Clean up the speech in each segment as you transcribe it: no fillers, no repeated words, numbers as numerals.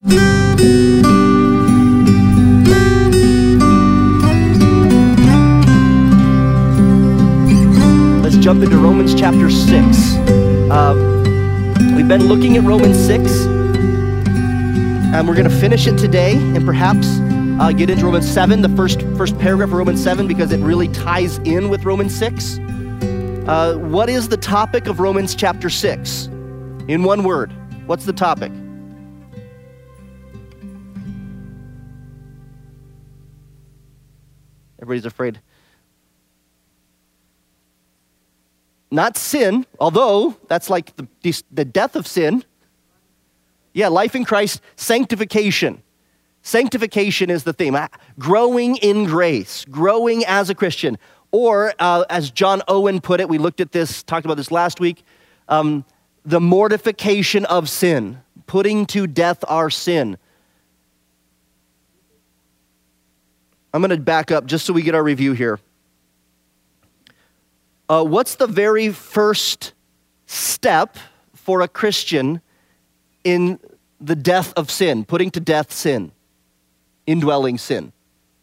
Let's jump into Romans chapter 6. We've been looking at Romans 6, and we're going to finish it today, and perhaps get into Romans 7, the first paragraph of Romans 7, because it really ties in with Romans 6. What is the topic of Romans chapter 6? In one word, what's the topic? Everybody's afraid. Not sin, although that's like the death of sin. Yeah, life in Christ, sanctification. Sanctification is the theme. Growing in grace, growing as a Christian. Or, as John Owen put it, we looked at this, talked about this last week, the mortification of sin, putting to death our sin. I'm going to back up just so we get our review here. What's the very first step for a Christian in the death of sin, putting to death sin, indwelling sin?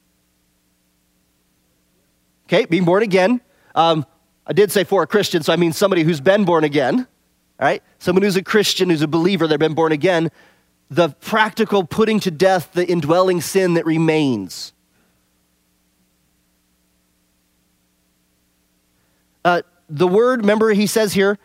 Okay, being born again. I did say for a Christian, so I mean somebody who's been born again, all right? Someone who's a Christian, who's a believer, they've been born again. The practical putting to death the indwelling sin that remains. The word, remember he says here,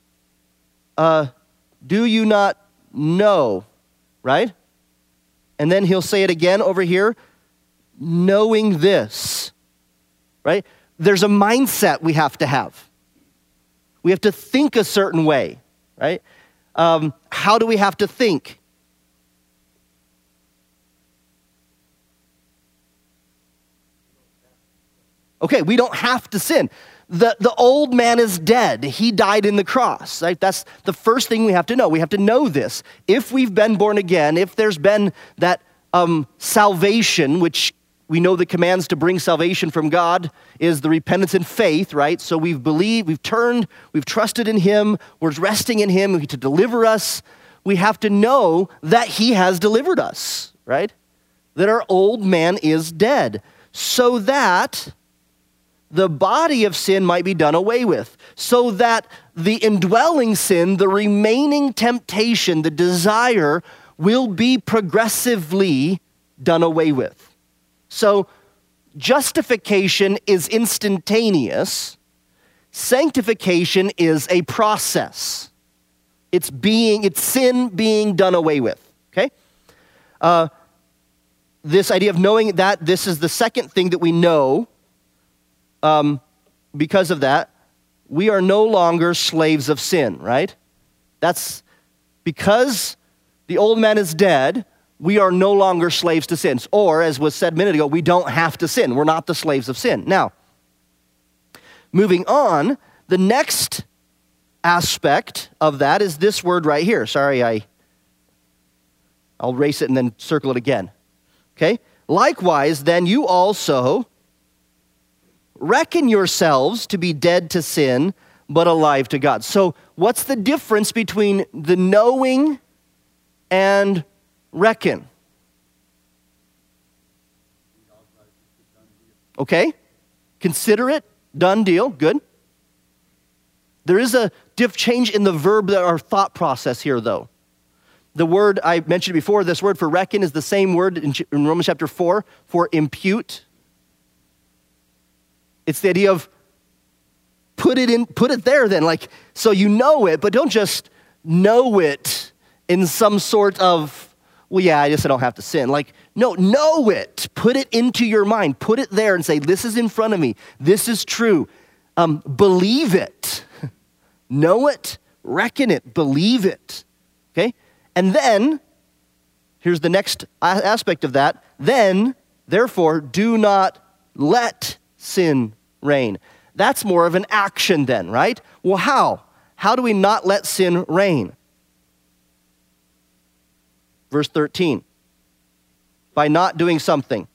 do you not know, right? And then he'll say it again over here, knowing this, right? There's a mindset we have to have. We have to think a certain way, right? How do we have to think? Okay, we don't have to sin. The old man is dead. He died in the cross. Right? That's the first thing we have to know. We have to know this. If we've been born again, if there's been that salvation, which we know the commands to bring salvation from God is the repentance and faith, right? So we've believed, we've turned, we've trusted in Him, we're resting in Him to deliver us. We have to know that He has delivered us, right? That our old man is dead, so that the body of sin might be done away with, so that the indwelling sin, the remaining temptation, the desire, will be progressively done away with. So justification is instantaneous. Sanctification is a process. It's sin being done away with, okay? This idea of knowing that this is the second thing that we know. Because of that, we are no longer slaves of sin, right? That's because the old man is dead, we are no longer slaves to sin. Or, as was said a minute ago, we don't have to sin. We're not the slaves of sin. Now, moving on, the next aspect of that is this word right here. Sorry, I'll erase it and then circle it again. Okay? Likewise, then you also reckon yourselves to be dead to sin, but alive to God. So what's the difference between the knowing and reckon? Okay. Consider it, done deal, good. There is a change in the verb, our thought process here, though. The word I mentioned before, this word for reckon is the same word in Romans chapter 4 for impute. It's the idea of put it there then, like, so you know it, but don't just know it in some sort of, well, yeah, I don't have to sin. Like, no, know it. Put it into your mind. Put it there and say, this is in front of me. This is true. Believe it. Know it. Reckon it. Believe it. Okay? And then, here's the next aspect of that. Then, therefore, do not let sin reign. That's more of an action then, right? Well, how? How do we not let sin reign? Verse 13. By not doing something.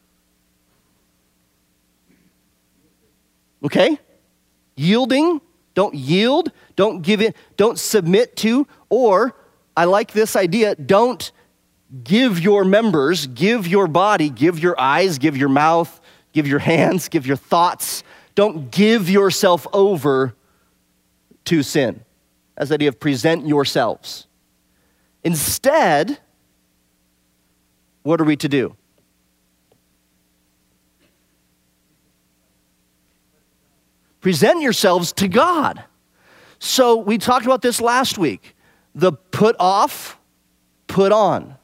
Okay? Yielding Don't yield, don't give in, don't submit to, or I like this idea, don't give your members, give your body, give your eyes, give your mouth, give your hands, give your thoughts. Don't give yourself over to sin. That's the idea of present yourselves. Instead, what are we to do? Present yourselves to God. So we talked about this last week. The put off, put on.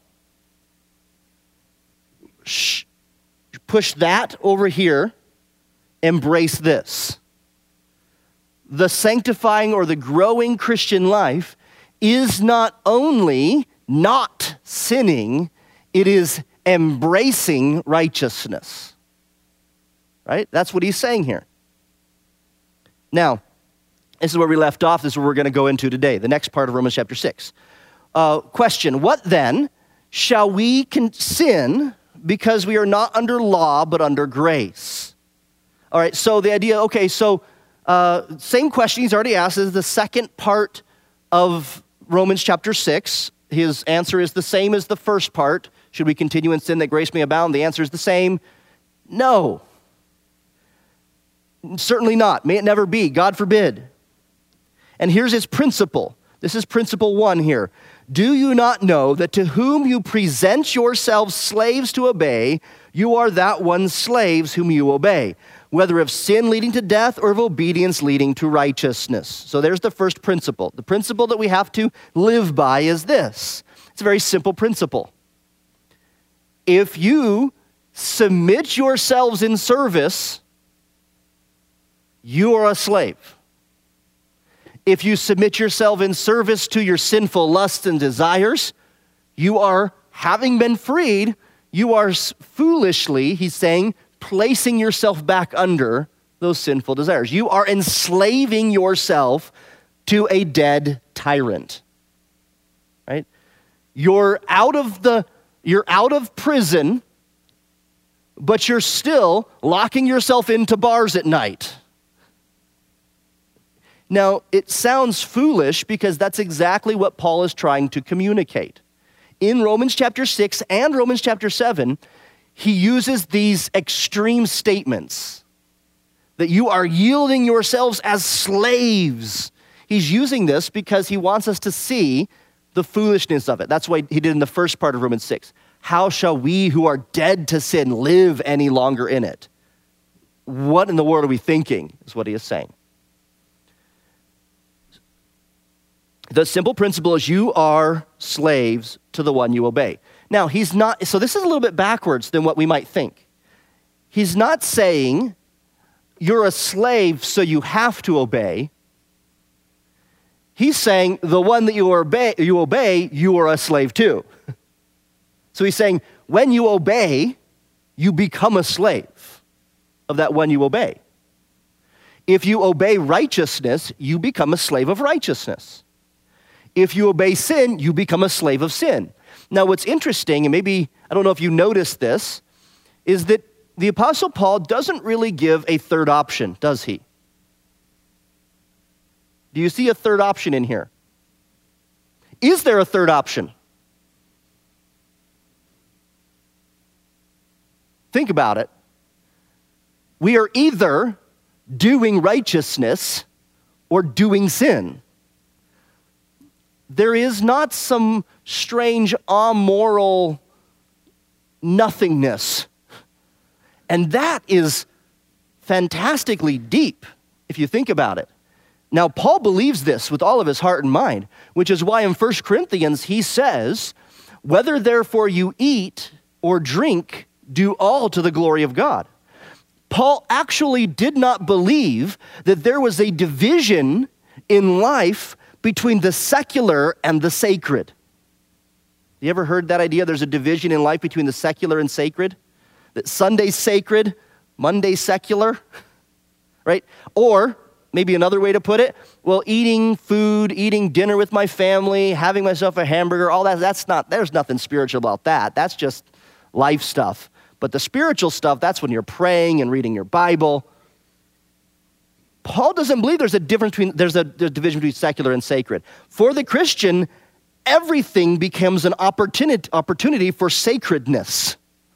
Push that over here, embrace this. The sanctifying or the growing Christian life is not only not sinning, it is embracing righteousness. Right? That's what he's saying here. Now, this is where we left off. This is what we're going to go into today, the next part of Romans chapter 6. Question, what then? Shall we sin because we are not under law but under grace? All right, so the idea, same question he's already asked is the second part of Romans chapter 6. His answer is the same as the first part. Should we continue in sin that grace may abound? The answer is the same. No. Certainly not. May it never be. God forbid. And here's his principle. This is principle 1 here. Do you not know that to whom you present yourselves slaves to obey, you are that one's slaves whom you obey, whether of sin leading to death or of obedience leading to righteousness? So there's the first principle. The principle that we have to live by is this. It's a very simple principle. If you submit yourselves in service, you are a slave. If you submit yourself in service to your sinful lusts and desires, you are, having been freed, you are foolishly, he's saying, placing yourself back under those sinful desires. You are enslaving yourself to a dead tyrant. Right? You're out of prison, but you're still locking yourself into bars at night. Now, it sounds foolish because that's exactly what Paul is trying to communicate. In Romans chapter 6 and Romans chapter 7, he uses these extreme statements that you are yielding yourselves as slaves. He's using this because he wants us to see the foolishness of it. That's what he did in the first part of Romans 6. How shall we who are dead to sin live any longer in it? What in the world are we thinking, is what he is saying. The simple principle is you are slaves to the one you obey. Now, he's not, so this is a little bit backwards than what we might think. He's not saying you're a slave so you have to obey. He's saying the one that you obey, you are a slave to. So he's saying when you obey, you become a slave of that one you obey. If you obey righteousness, you become a slave of righteousness. If you obey sin, you become a slave of sin. Now, what's interesting, and maybe, I don't know if you noticed this, is that the Apostle Paul doesn't really give a third option, does he? Do you see a third option in here? Is there a third option? Think about it. We are either doing righteousness or doing sin. There is not some strange, amoral nothingness. And that is fantastically deep, if you think about it. Now, Paul believes this with all of his heart and mind, which is why in 1 Corinthians he says, whether therefore you eat or drink, do all to the glory of God. Paul actually did not believe that there was a division in life between the secular and the sacred. You ever heard that idea? There's a division in life between the secular and sacred? That Sunday's sacred, Monday's secular, right? Or maybe another way to put it, well, eating food, eating dinner with my family, having myself a hamburger, all that, there's nothing spiritual about that. That's just life stuff. But the spiritual stuff, that's when you're praying and reading your Bible. Paul doesn't believe there's a division between secular and sacred. For the Christian, everything becomes an opportunity for sacredness.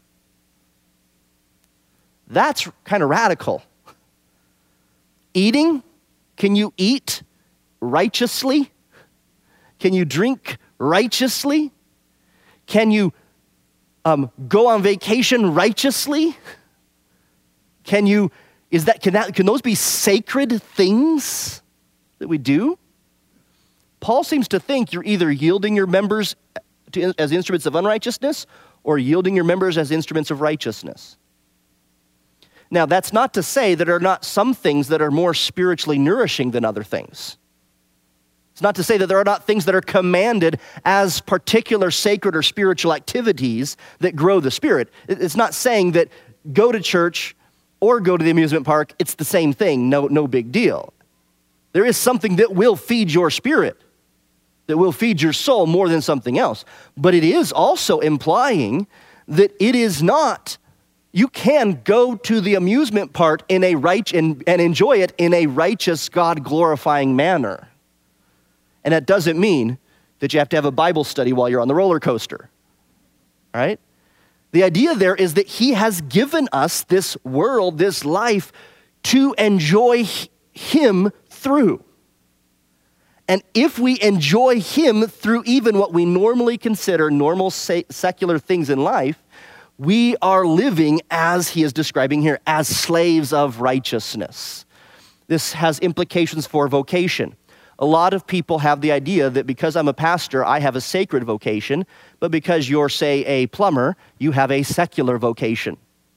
That's kind of radical. Eating, can you eat righteously? Can you drink righteously? Can you go on vacation righteously? Can those be sacred things that we do? Paul seems to think you're either yielding your members as instruments of unrighteousness or yielding your members as instruments of righteousness. Now, that's not to say that there are not some things that are more spiritually nourishing than other things. It's not to say that there are not things that are commanded as particular sacred or spiritual activities that grow the spirit. It's not saying that go to church or go to the amusement park, it's the same thing, no big deal. There is something that will feed your spirit, that will feed your soul more than something else. But it is also implying that it is not, you can go to the amusement park and enjoy it in a righteous, God-glorifying manner. And that doesn't mean that you have to have a Bible study while you're on the roller coaster, right? The idea there is that he has given us this world, this life, to enjoy him through. And if we enjoy him through even what we normally consider normal secular things in life, we are living, as he is describing here, as slaves of righteousness. This has implications for vocation. A lot of people have the idea that because I'm a pastor, I have a sacred vocation, but because you're, say, a plumber, you have a secular vocation.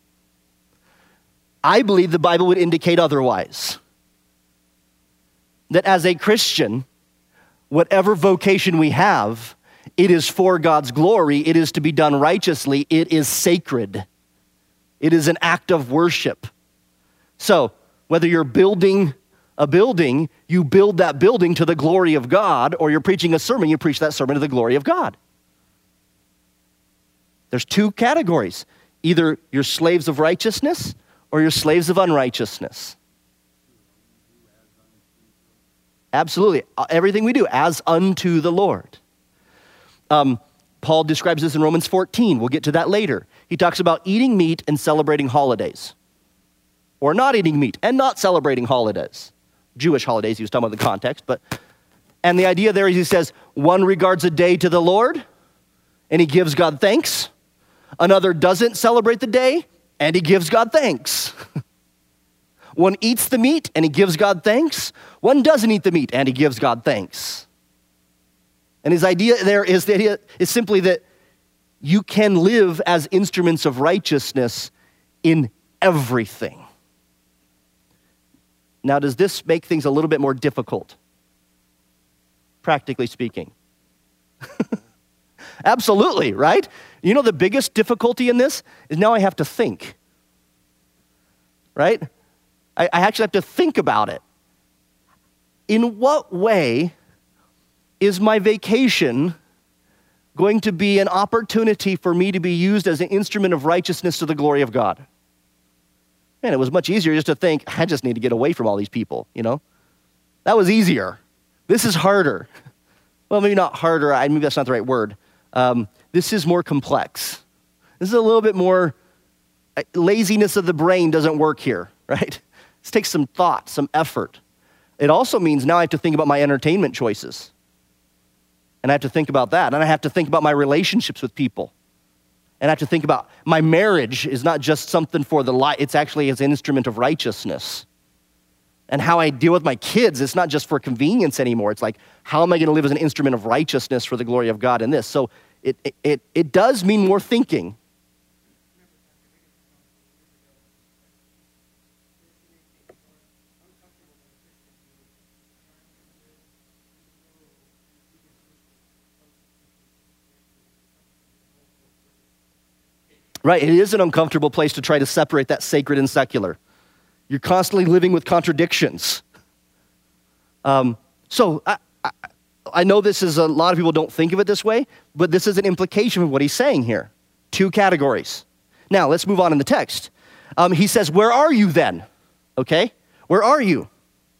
I believe the Bible would indicate otherwise. That as a Christian, whatever vocation we have, it is for God's glory, it is to be done righteously, it is sacred. It is an act of worship. So, whether you're building a building, you build that building to the glory of God, or you're preaching a sermon, you preach that sermon to the glory of God. There's two categories. Either you're slaves of righteousness or you're slaves of unrighteousness. Absolutely. Everything we do as unto the Lord. Paul describes this in Romans 14. We'll get to that later. He talks about eating meat and celebrating holidays. Or not eating meat and not celebrating holidays. Jewish holidays, he was talking about the context. And the idea there is he says, one regards a day to the Lord, and he gives God thanks. Another doesn't celebrate the day, and he gives God thanks. One eats the meat, and he gives God thanks. One doesn't eat the meat, and he gives God thanks. And his idea there is simply that you can live as instruments of righteousness in everything. Now, does this make things a little bit more difficult? Practically speaking. Absolutely, right? You know the biggest difficulty in this is now I have to think. Right? I actually have to think about it. In what way is my vacation going to be an opportunity for me to be used as an instrument of righteousness to the glory of God? Man, it was much easier just to think, I just need to get away from all these people, you know? That was easier. This is harder. Well, maybe not harder. Maybe that's not the right word. This is more complex. This is a little bit more, laziness of the brain doesn't work here, right? This takes some thought, some effort. It also means now I have to think about my entertainment choices. And I have to think about that. And I have to think about my relationships with people. And I have to think about my marriage is not just something for the life, it's actually as an instrument of righteousness. And how I deal with my kids, it's not just for convenience anymore. It's like, how am I going to live as an instrument of righteousness for the glory of God in this? So it does mean more thinking. Right, it is an uncomfortable place to try to separate that sacred and secular. You're constantly living with contradictions. So I know this is, a lot of people don't think of it this way, but this is an implication of what he's saying here. Two categories. Now, let's move on in the text. He says, where are you then? Okay, where are you?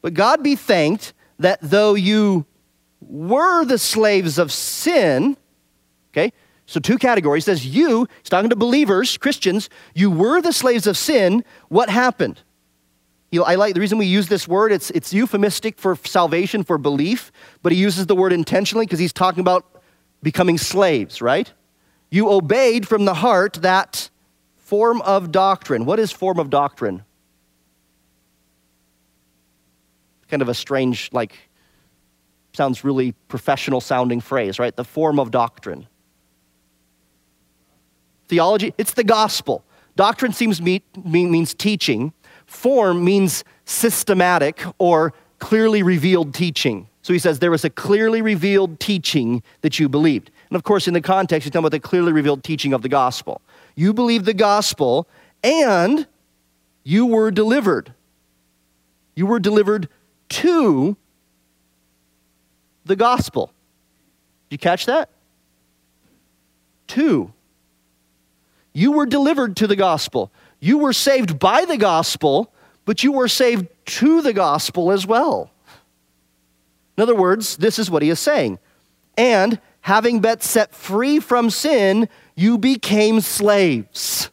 But God be thanked that though you were the slaves of sin, okay, so two categories. He says you, he's talking to believers, Christians, you were the slaves of sin. What happened? I like the reason we use this word, it's euphemistic for salvation, for belief, but he uses the word intentionally because he's talking about becoming slaves, right? You obeyed from the heart that form of doctrine. What is form of doctrine? Kind of a strange, sounds really professional sounding phrase, right? The form of doctrine. Theology, it's the gospel. Doctrine means teaching. Form means systematic or clearly revealed teaching. So he says there was a clearly revealed teaching that you believed. And of course, in the context, he's talking about the clearly revealed teaching of the gospel. You believed the gospel and you were delivered. You were delivered to the gospel. Did you catch that? To. You were delivered to the gospel. You were saved by the gospel, but you were saved to the gospel as well. In other words, this is what he is saying. And having been set free from sin, you became slaves.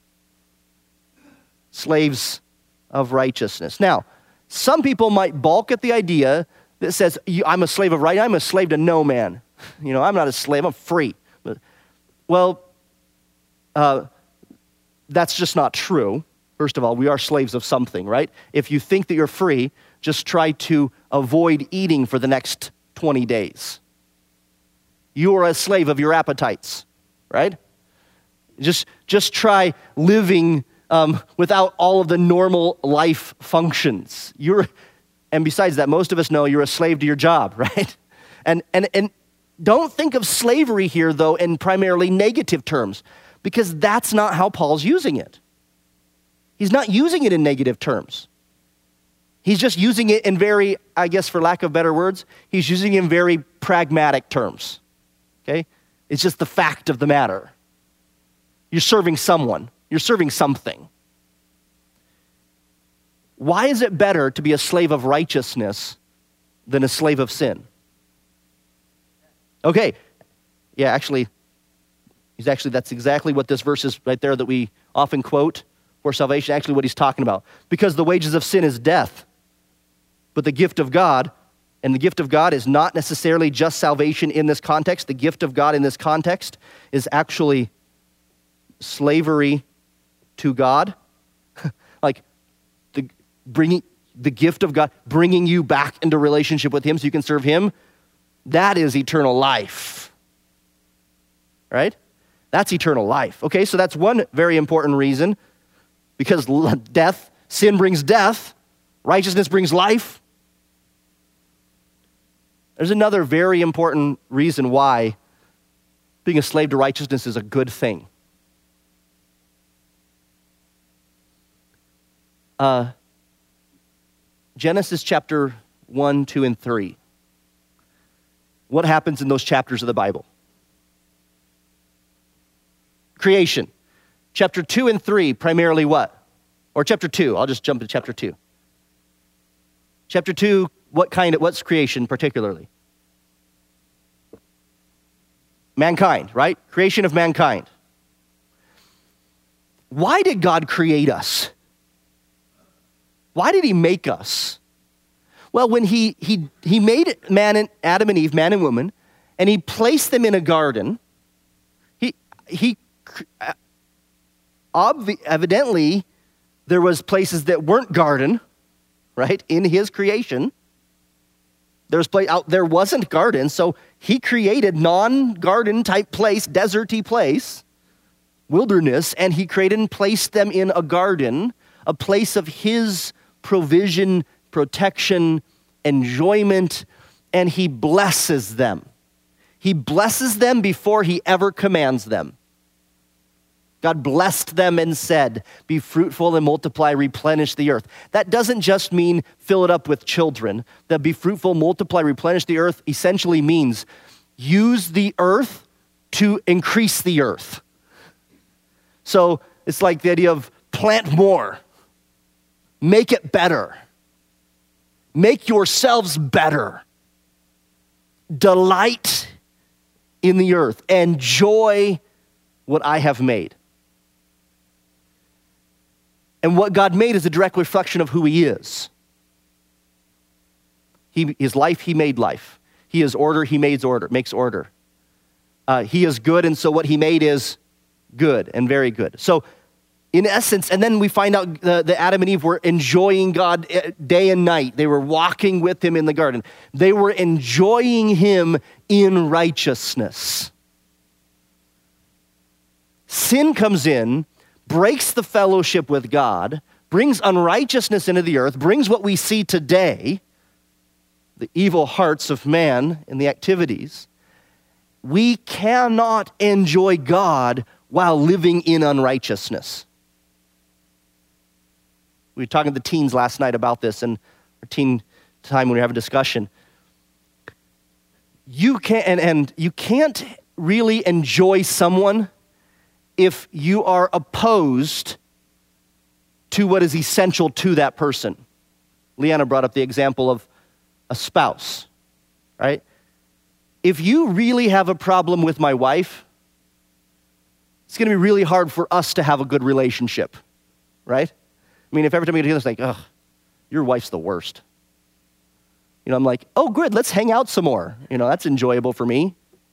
Slaves of righteousness. Now, some people might balk at the idea that says, I'm a slave of right. I'm a slave to no man. I'm not a slave. I'm free. Well, that's just not true. First of all, we are slaves of something, right? If you think that you're free, just try to avoid eating for the next 20 days. You are a slave of your appetites, right? Just try living without all of the normal life functions. And besides that, most of us know you're a slave to your job, right? And don't think of slavery here, though, in primarily negative terms, because that's not how Paul's using it. He's not using it in negative terms. He's just using it in very, I guess for lack of better words, he's using it in very pragmatic terms, okay? It's just the fact of the matter. You're serving someone. You're serving something. Why is it better to be a slave of righteousness than a slave of sin? Okay, yeah, actually, that's exactly what this verse is right there that we often quote for salvation, actually what he's talking about. Because the wages of sin is death, but the gift of God, and the gift of God is not necessarily just salvation in this context. The gift of God in this context is actually slavery to God. The gift of God, bringing you back into relationship with him so you can serve him, that is eternal life, right? That's eternal life. Okay, so that's one very important reason, because sin brings death, righteousness brings life. There's another very important reason why being a slave to righteousness is a good thing. Genesis chapter 1, 2, and 3. What happens in those chapters of the Bible? Creation. Chapter 2 and 3, primarily what? Or chapter 2, I'll just jump to chapter 2. Chapter 2, what's creation particularly? Mankind, right? Creation of mankind. Why did God create us? Why did he make us? Well, when he made Adam and Eve, man and woman, and he placed them in a garden, evidently there was places that weren't garden, right, in his creation. There wasn't garden, so he created non-garden type place, deserty place, wilderness, and he created and placed them in a garden, a place of his provision, protection, enjoyment, and he blesses them. He blesses them before he ever commands them. God blessed them and said, be fruitful and multiply, replenish the earth. That doesn't just mean fill it up with children. That be fruitful, multiply, replenish the earth essentially means use the earth to increase the earth. So it's like the idea of plant more, make it better. Make yourselves better. Delight in the earth. Enjoy what I have made. And what God made is a direct reflection of who he is. He is life, he made life. He is order, he makes order. He is good, and so what he made is good and very good. So in essence, and then we find out that Adam and Eve were enjoying God day and night. They were walking with him in the garden. They were enjoying him in righteousness. Sin comes in, breaks the fellowship with God, brings unrighteousness into the earth, brings what we see today, the evil hearts of man and the activities. We cannot enjoy God while living in unrighteousness. We were talking to the teens last night about this in our teen time when we have a discussion. You can't really enjoy someone if you are opposed to what is essential to that person. Leanna brought up the example of a spouse, right? If you really have a problem with my wife, it's going to be really hard for us to have a good relationship, right? I mean, if every time we get together, it's like, ugh, your wife's the worst. You know, I'm like, oh, good, let's hang out some more. You know, that's enjoyable for me.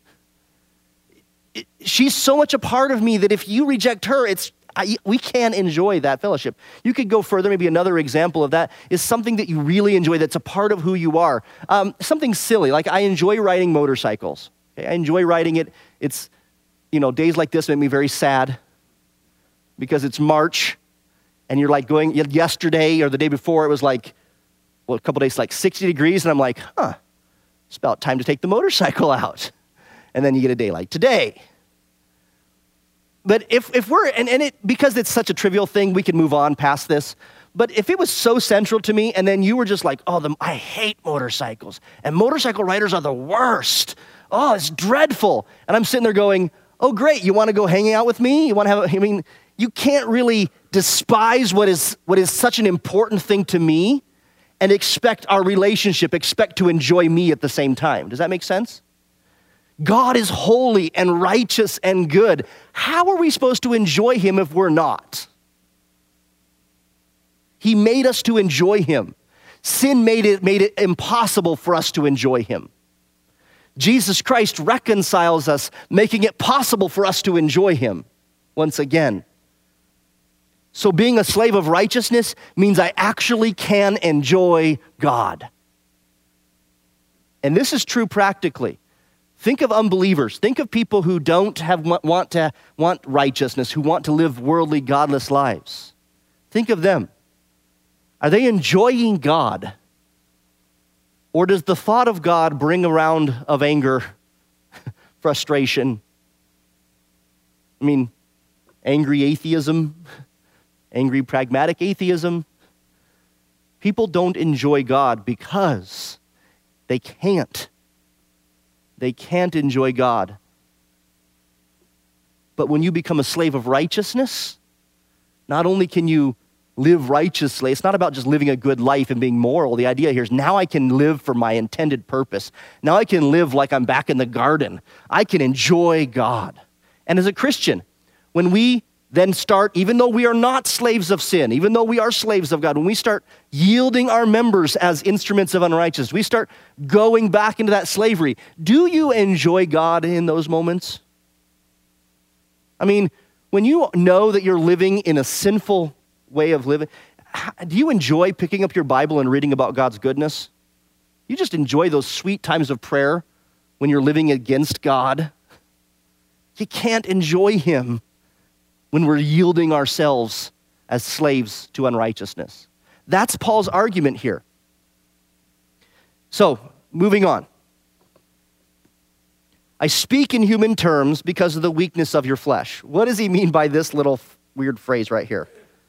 She's so much a part of me that if you reject her, we can't enjoy that fellowship. You could go further. Maybe another example of that is something that you really enjoy that's a part of who you are. Something silly, like I enjoy riding motorcycles. Okay? I enjoy riding it. It's, days like this make me very sad because it's March and you're like going, yesterday or the day before, it was like, a couple days, like 60 degrees. And I'm like, it's about time to take the motorcycle out. And then you get a day like today. But if we're, because it's such a trivial thing, we can move on past this. But if it was so central to me, and then you were just like, I hate motorcycles, and motorcycle riders are the worst. Oh, it's dreadful. And I'm sitting there going, oh, great, you want to go hanging out with me? You want to have, you can't really despise what is such an important thing to me and expect to enjoy me at the same time. Does that make sense? God is holy and righteous and good. How are we supposed to enjoy him if we're not? He made us to enjoy him. Sin made it impossible for us to enjoy him. Jesus Christ reconciles us, making it possible for us to enjoy him once again. So being a slave of righteousness means I actually can enjoy God. And this is true practically. Think of unbelievers. Think of people who don't want righteousness, who want to live worldly, godless lives. Think of them. Are they enjoying God? Or does the thought of God bring a round of anger, frustration? Angry atheism, angry pragmatic atheism. People don't enjoy God because they can't. They can't enjoy God. But when you become a slave of righteousness, not only can you live righteously, it's not about just living a good life and being moral. The idea here is now I can live for my intended purpose. Now I can live like I'm back in the garden. I can enjoy God. And as a Christian, when we then start, even though we are not slaves of sin, even though we are slaves of God, when we start yielding our members as instruments of unrighteousness, we start going back into that slavery. Do you enjoy God in those moments? When you know that you're living in a sinful way of living, do you enjoy picking up your Bible and reading about God's goodness? You just enjoy those sweet times of prayer when you're living against God. You can't enjoy him when we're yielding ourselves as slaves to unrighteousness. That's Paul's argument here. So, moving on. I speak in human terms because of the weakness of your flesh. What does he mean by this little weird phrase right here?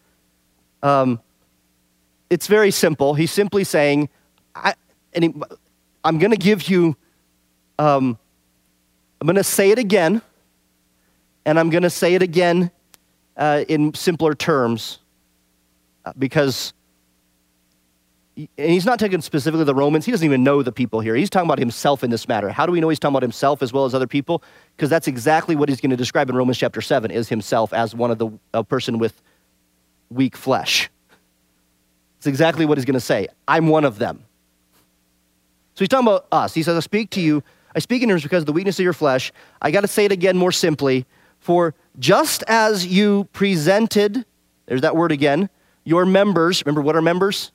It's very simple. He's simply saying, I'm going to give you, I'm going to say it again, and I'm going to say it again in simpler terms, because And he's not talking specifically the Romans. He doesn't even know the people here. He's talking about himself in this matter. How do we know he's talking about himself as well as other people? Because that's exactly what he's going to describe in Romans chapter 7, is himself as a person with weak flesh. It's exactly what he's going to say. I'm one of them. So he's talking about us. He says, I speak in terms because of the weakness of your flesh. I got to say it again more simply. For just as you presented, there's that word again, your members, remember what are members?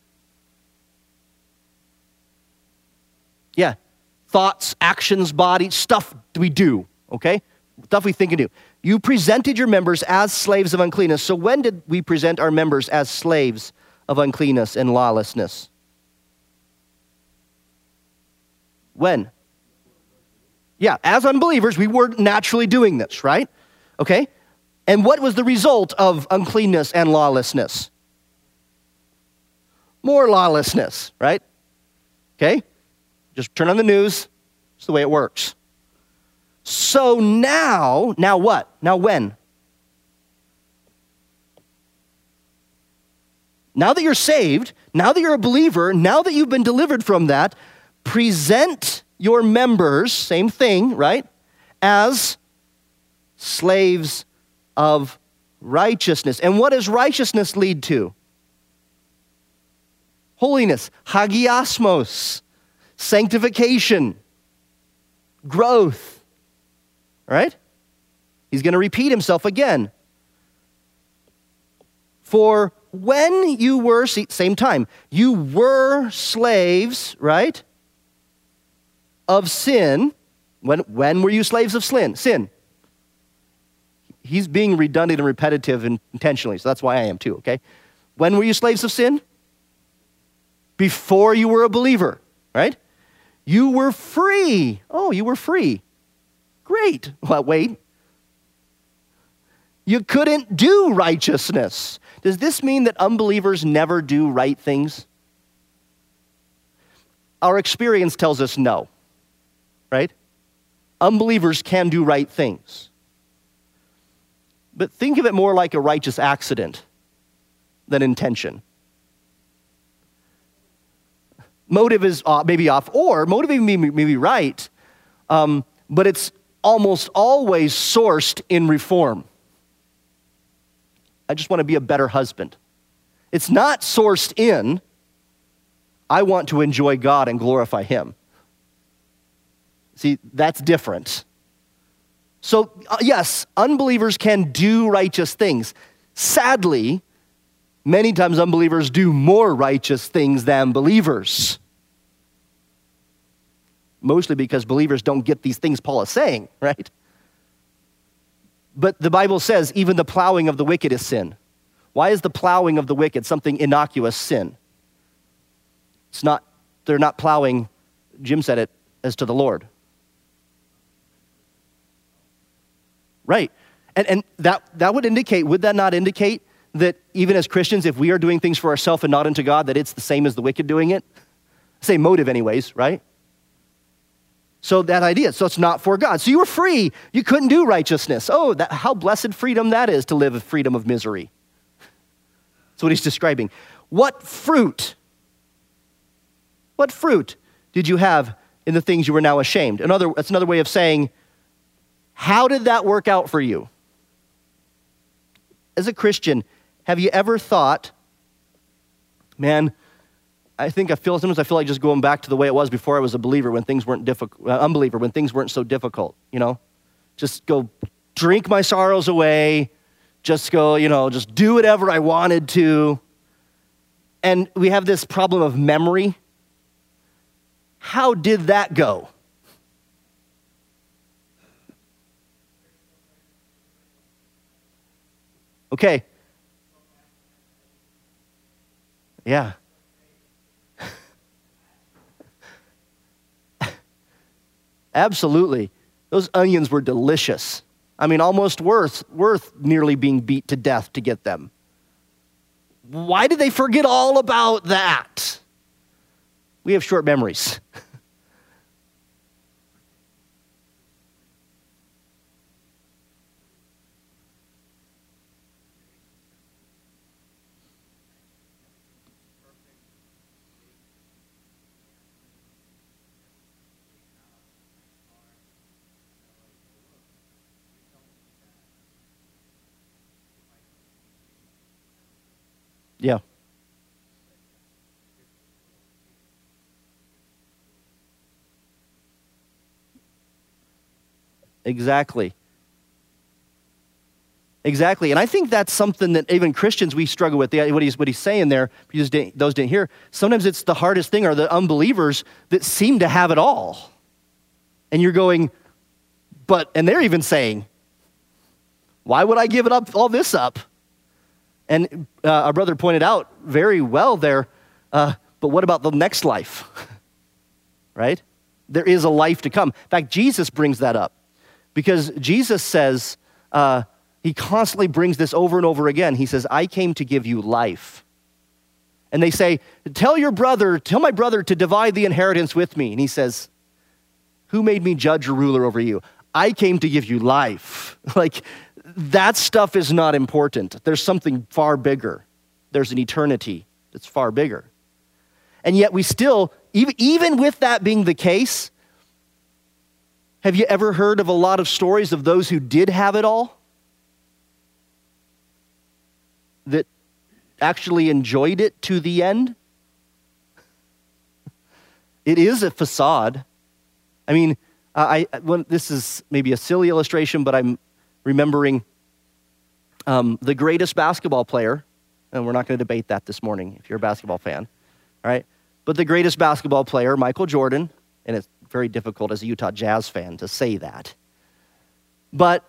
Yeah, thoughts, actions, body, stuff we do, okay? Stuff we think and do. You presented your members as slaves of uncleanness. So when did we present our members as slaves of uncleanness and lawlessness? When? Yeah, as unbelievers, we were naturally doing this, right? Okay? And what was the result of uncleanness and lawlessness? More lawlessness, right? Okay? Just turn on the news. It's the way it works. So now what? Now when? Now that you're saved, now that you're a believer, now that you've been delivered from that, present your members, same thing, right, as slaves of righteousness. And what does righteousness lead to? Holiness, hagiasmos, sanctification, growth, right? He's going to repeat himself again. For when you were, same time, you were slaves, right, of sin. When were you slaves of sin? He's being redundant and repetitive intentionally, so that's why I am too, okay? When were you slaves of sin? Before you were a believer, right? You were free. Oh, you were free. Great. Well, wait. You couldn't do righteousness. Does this mean that unbelievers never do right things? Our experience tells us no, right? Unbelievers can do right things. But think of it more like a righteous accident than intention. Motive is maybe off, or motive may be right, but it's almost always sourced in reform. I just want to be a better husband. It's not sourced in, I want to enjoy God and glorify Him. See, that's different. So, yes, unbelievers can do righteous things. Sadly, many times unbelievers do more righteous things than believers. Mostly because believers don't get these things Paul is saying, right? But the Bible says even the plowing of the wicked is sin. Why is the plowing of the wicked something innocuous sin? They're not plowing, Jim said it, as to the Lord. Right. And that would indicate, would that not indicate that even as Christians, if we are doing things for ourselves and not unto God, that it's the same as the wicked doing it? Same motive anyways, right? So that idea, so it's not for God. So you were free. You couldn't do righteousness. Oh, how blessed freedom that is, to live a freedom of misery. That's what he's describing. What fruit did you have in the things you were now ashamed? That's another way of saying, how did that work out for you? As a Christian, have you ever thought, man, sometimes I feel like just going back to the way it was before I was a believer when things weren't unbeliever, when things weren't so difficult, Just go drink my sorrows away, just go, just do whatever I wanted to. And we have this problem of memory. How did that go? Okay. Yeah. Absolutely. Those onions were delicious. I mean, almost worth nearly being beat to death to get them. Why did they forget all about that? We have short memories. Yeah. Exactly. Exactly. And I think that's something that even Christians, we struggle with. What he's saying there, those didn't hear, sometimes it's the hardest thing are the unbelievers that seem to have it all. And you're going, and they're even saying, why would I give it up, all this up? And our brother pointed out very well there, but what about the next life? Right? There is a life to come. In fact, Jesus brings that up because Jesus says, he constantly brings this over and over again. He says, I came to give you life. And they say, tell my brother to divide the inheritance with me. And he says, who made me judge or ruler over you? I came to give you life. Like, that stuff is not important. There's something far bigger. There's an eternity that's far bigger. And yet we still, even with that being the case, have you ever heard of a lot of stories of those who did have it all? That actually enjoyed it to the end? It is a facade. I mean, this is maybe a silly illustration, but I'm remembering the greatest basketball player, and we're not going to debate that this morning if you're a basketball fan, all right? But the greatest basketball player, Michael Jordan, and it's very difficult as a Utah Jazz fan to say that, but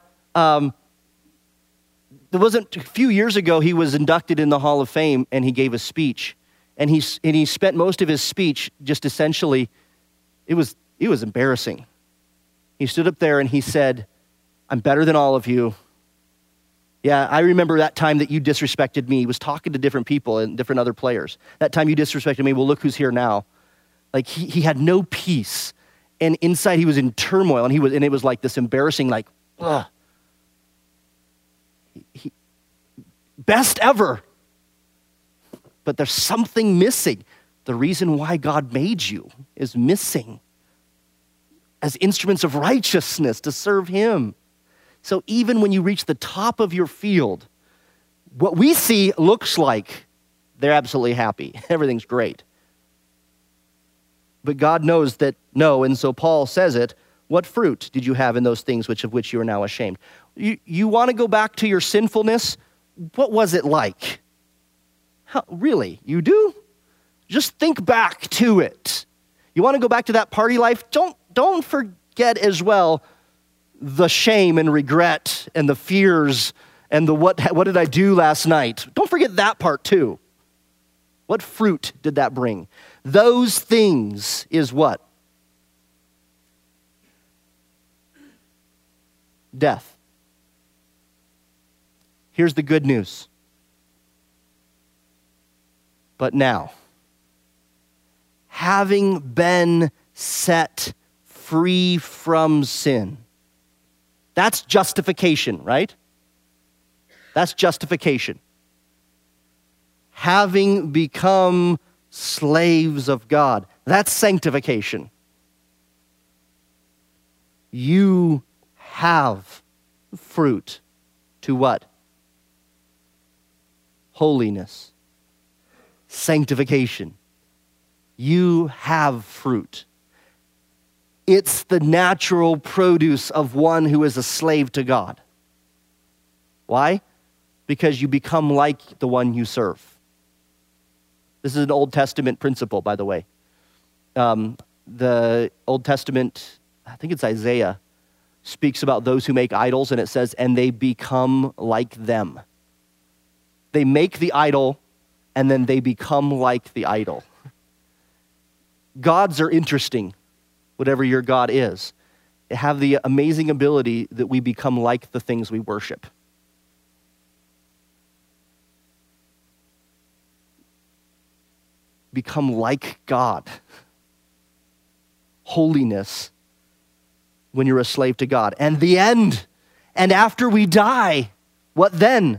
there wasn't a few years ago, he was inducted in the Hall of Fame, and he gave a speech, and he spent most of his speech just essentially, it was embarrassing. He stood up there and he said, I'm better than all of you. Yeah, I remember that time that you disrespected me. He was talking to different people and different other players. That time you disrespected me, well, look who's here now. Like, he had no peace. And inside he was in turmoil, and it was like this embarrassing, like, ugh. Best ever. But there's something missing. The reason why God made you is missing as instruments of righteousness to serve him. So even when you reach the top of your field, what we see looks like they're absolutely happy. Everything's great. But God knows that no, and so Paul says it, what fruit did you have in those things of which you are now ashamed? You want to go back to your sinfulness? What was it like? Really? You do? Just think back to it. You want to go back to that party life? Don't forget as well the shame and regret and the fears and the what did I do last night? Don't forget that part too. What fruit did that bring? Those things is what? Death. Here's the good news. But now, having been set free from sin, that's justification, right? That's justification. Having become slaves of God, that's sanctification. You have fruit to what? Holiness. Sanctification. You have fruit. It's the natural produce of one who is a slave to God. Why? Because you become like the one you serve. This is an Old Testament principle, by the way. The Old Testament, I think it's Isaiah, speaks about those who make idols, and it says, and they become like them. They make the idol, and then they become like the idol. Gods are interesting, whatever your God is. They have the amazing ability that we become like the things we worship. Become like God. Holiness when you're a slave to God. And the end. And after we die, what then?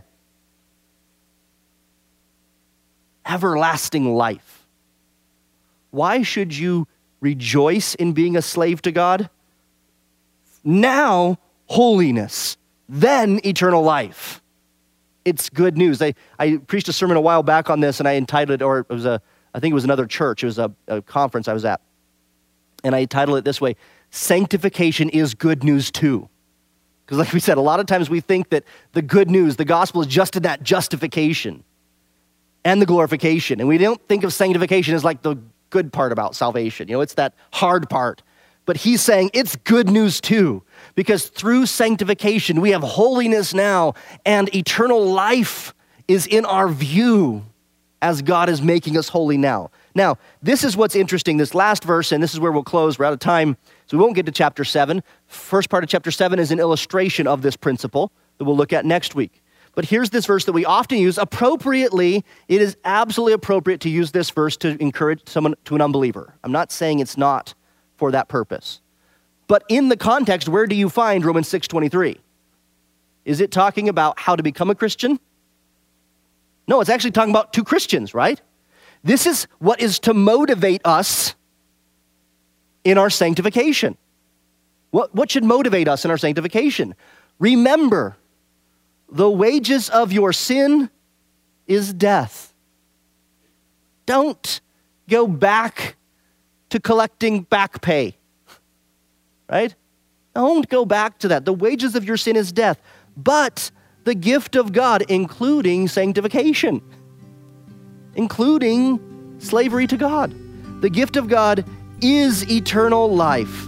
Everlasting life. Why should you rejoice in being a slave to God? Now, holiness. Then, eternal life. it's good news. I preached a sermon a while back on this, and I entitled it, or it was I think it was another church. It was a conference I was at. And I titled it this way, Sanctification is Good News Too. Because like we said, a lot of times we think that the good news, the gospel is just in that justification and the glorification. And we don't think of sanctification as like the good part about salvation. It's that hard part. But he's saying it's good news too, because through sanctification, we have holiness now, and eternal life is in our view as God is making us holy now. Now, this is what's interesting, this last verse, and this is where we'll close. We're out of time, so we won't get to chapter 7. First part of chapter 7 is an illustration of this principle that we'll look at next week. But here's this verse that we often use appropriately. It is absolutely appropriate to use this verse to encourage someone to an unbeliever. I'm not saying it's not for that purpose. But in the context, where do you find Romans 6:23? Is it talking about how to become a Christian? No, it's actually talking about two Christians, right? This is what is to motivate us in our sanctification. What should motivate us in our sanctification? Remember, the wages of your sin is death. Don't go back to collecting back pay, right? Don't go back to that. The wages of your sin is death, but the gift of God, including sanctification, including slavery to God. The gift of God is eternal life,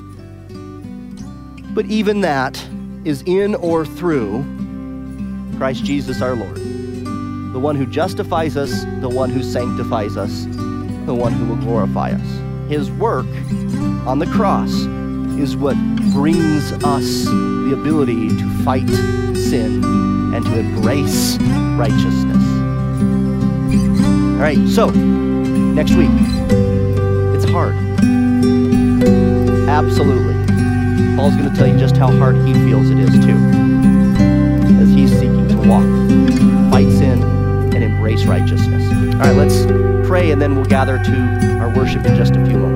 but even that is in or through Christ Jesus our Lord, the one who justifies us, the one who sanctifies us, the one who will glorify us. His work on the cross is what brings us the ability to fight sin and to embrace righteousness. All right, so next week, it's hard. Absolutely. Paul's going to tell you just how hard he feels it is too, as he's seeking to walk, fight sin, and embrace righteousness. All right, let's pray, and then we'll gather to our worship in just a few moments.